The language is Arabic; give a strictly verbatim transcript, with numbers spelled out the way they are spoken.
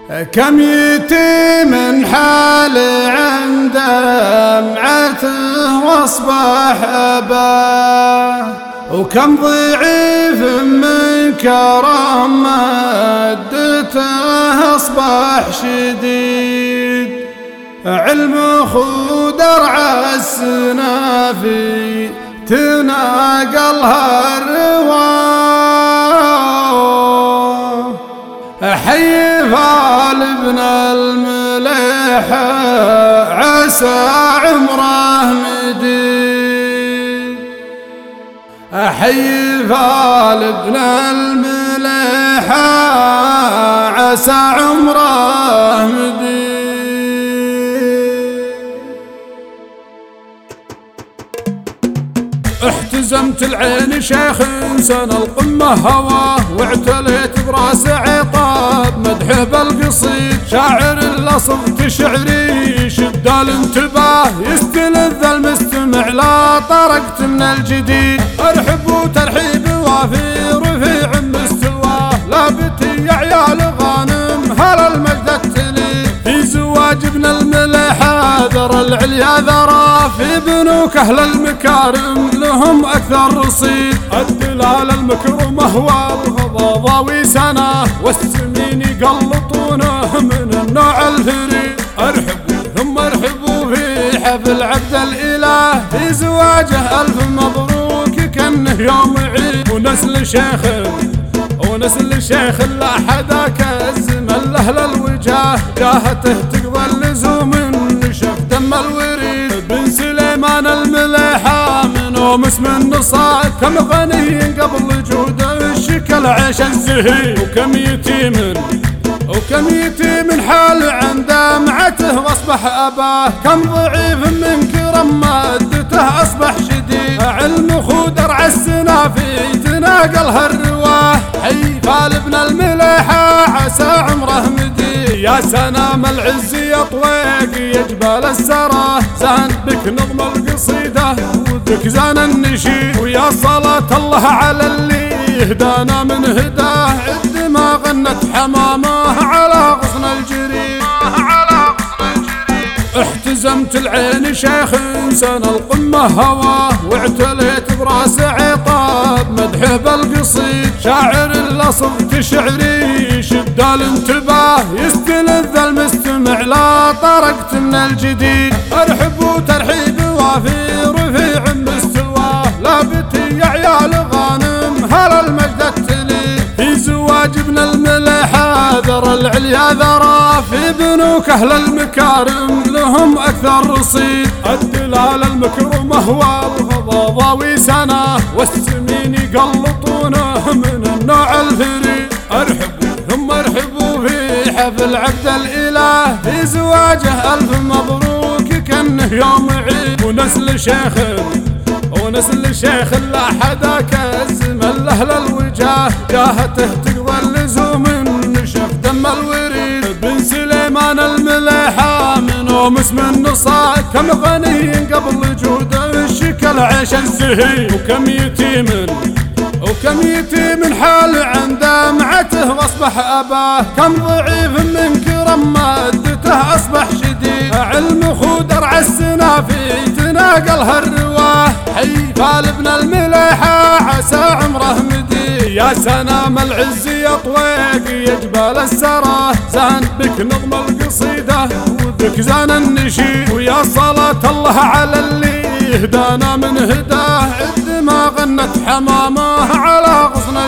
كم يتيم حال عند دمعته واصبح أباه، وكم ضعيف من كرم مادته أصبح شديد. علم خدر السنافي تناقلها الرواه، حي فال ابن المليح عسى عمره مديد. حي فال ابن المليح عسى عمره مديد. احتزمت العين شيخ سنة القمة هواه، واعتليت براس عطاب مدحه بالقصيد. شاعر الاصغت شعري شد الانتباه، يستلذ المستمع لا طرقت من الجديد. ارحب وترحيب وافي رفيع مستواه، لابتي يا عيال غانم هلا المجد التلي. في زواج ابن المليح ذر العليا ذرا، في بنوك اهل المكارم لهم اكثر رصيد. الدلال المكرمه والغضاضاوي سنه، والسمين يقلطونه من النوع الفريد. ارحبوا ثم ارحبوا في حفل عبد الاله، في زواجه الف مبروك كانه يوم عيد. ونسل شيخ ونسل شيخ لا حدا كالزمن لاهل الوجاه، جاهته تقضى اللزوم نشف دم الوريد. بن سليمان المليحة منهم اسم النصاد، كم غني قبل جود الشكل عيش الزهيد. وكم يتيم وكم يتيم حال عند دمعته واصبح أباه، كم ضعيف من كرم مادته أصبح شديد. علم خدر عالسنافي تناقلها الرواه، حي فال ابن المليحة عسى عمره مديد. يا سنام العز يا طويق يا جبال السراه، زان بك نظم القصيدة وذك زان النشيد. ويا صلاة الله على اللي يهدانا من هداه، عد ما غنت حمامه على غصن الجريد. احتزمت العين شيخ سنة القمة هواه، واعتليت براس عطاب مدحه بالقصيد. شاعر الاصغت شعري شد الانتباه، يستلذ المستمع لا طرقت من الجديد. ارحب وترحيب وافي رفيع مستواه، لابتي يا عيال غانم هلا المجد التلي. في زواج ابن المليحة ذر العليا ذرا، في بنوك اهل المكارم لهم اكثر رصيد. الدلال المكرمه والغضاضاوي سنه، والسمين يقلطونه من النوع الفريد. ارحبوا ثم ارحبوا في حفل عبد الاله، في زواجه الف مبروك كانه يوم عيد. ونسل شيخ ونسل شيخ لا حدا كالزمن لاهل الوجاه، جاهته تقضى اللزوم نشف دم الوريد. بن سليمان المليحة منهم اسم النصاد، كم غني قبل جود الشكل عيش الزهيد. وكم يتيم وكم يتيم حال عند دمعته واصبح أباه، كم ضعيف من كرم مادته أصبح شديد. علم خدر عالسنافي تناقلها الرواه، حي فال ابن المليحة عسى عمره مديد. يا سنام العز يا طويق يا جبال السراه، زان بك نظم القصيدة وذك زان النشيد. ويا صلاة الله على اللي يهدانا من هداه، عد ما غنت حمامه على غصن